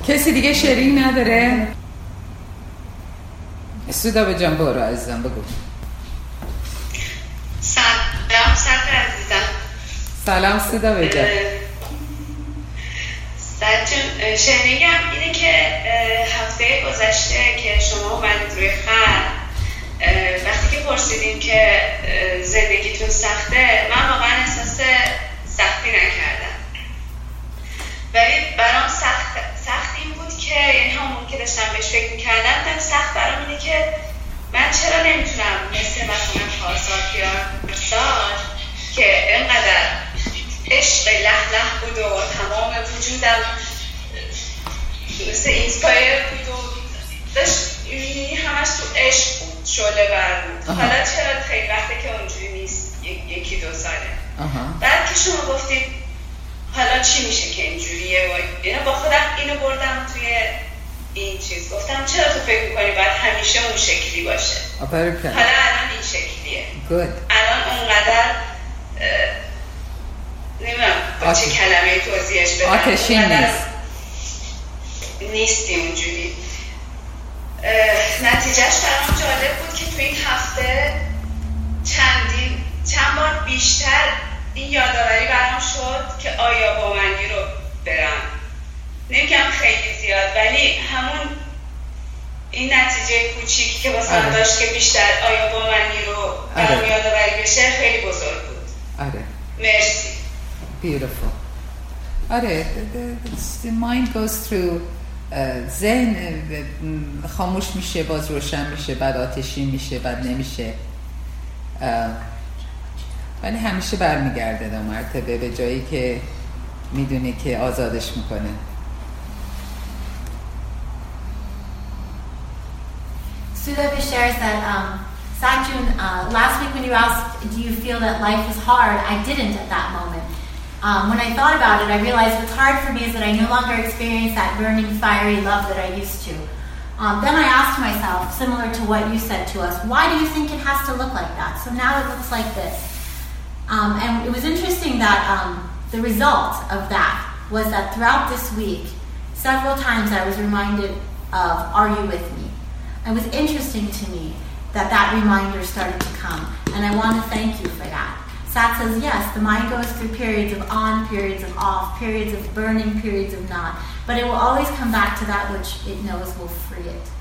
کسی دیگه شریک نداره؟ سودا به جان برو عزیزم بگو. سلام عزیزم. سلام سودا به جان. سجون شنیدم اینه که هفته گذشته که شما اومدید روی خط، وقتی که پرسیدیم که زندگیتون سخته، من واقعا احساس سختی نکردم، ولی برام سخت این بود که یعنی همون که داشتم بهش فکر میکردم، سخت برام اینه که من چرا نمیتونم مثلا پارسال یا سال که اینقدر عشق لح بود و تمام وجودم مثل اینسپایر بود و داشت همش تو عشق بود، شعله ور بود. حالا چرا خیلی وقته که اونجوری نیست، یکی دو ساله. بعد که شما گفتید حالا چی میشه که اینجوریه و با خودم اینو بردم توی این چیز، گفتم چرا تو فکر میکنی باید همیشه اون شکلی باشه؟ حالا الان این شکلیه. الان اونقدر نمیدونم با چه کلمه توضیحش بدم، آتشین نیستی اونجوری. نتیجهش برام جالب بود که تو این هفته چند بار بیشتر این یادآوری برام شد که آیا با منی رو برم. نمیگم خیلی زیاد، ولی همون این نتیجه کوچیکی که واسم داشت که بیشتر آیا با منی رو برام یادآوری بشه خیلی بزرگ بود. مرسی. Beautiful. آره the mind goes through ذهن خاموش میشه، باز روشن میشه، بعد آتشی میشه، بعد نمیشه، ولی همیشه برمیگرده دو مرتبه به جایی که میدونی که آزادش میکنه. Sudha shares that Sajun, last week when you asked, do you feel that life is hard? I didn't at that moment. When I thought about it, I realized what's hard for me is that I no longer experience that burning, fiery love that I used to. Then I asked myself, similar to what you said to us, why do you think it has to look like that? So now it looks like this. And it was interesting that the result of that was that throughout this week, several times I was reminded of, are you with me? It was interesting to me that that reminder started to come. And I want to thank you for that. Sat says, yes, the mind goes through periods of on, periods of off, periods of burning, periods of not. But it will always come back to that which it knows will free it.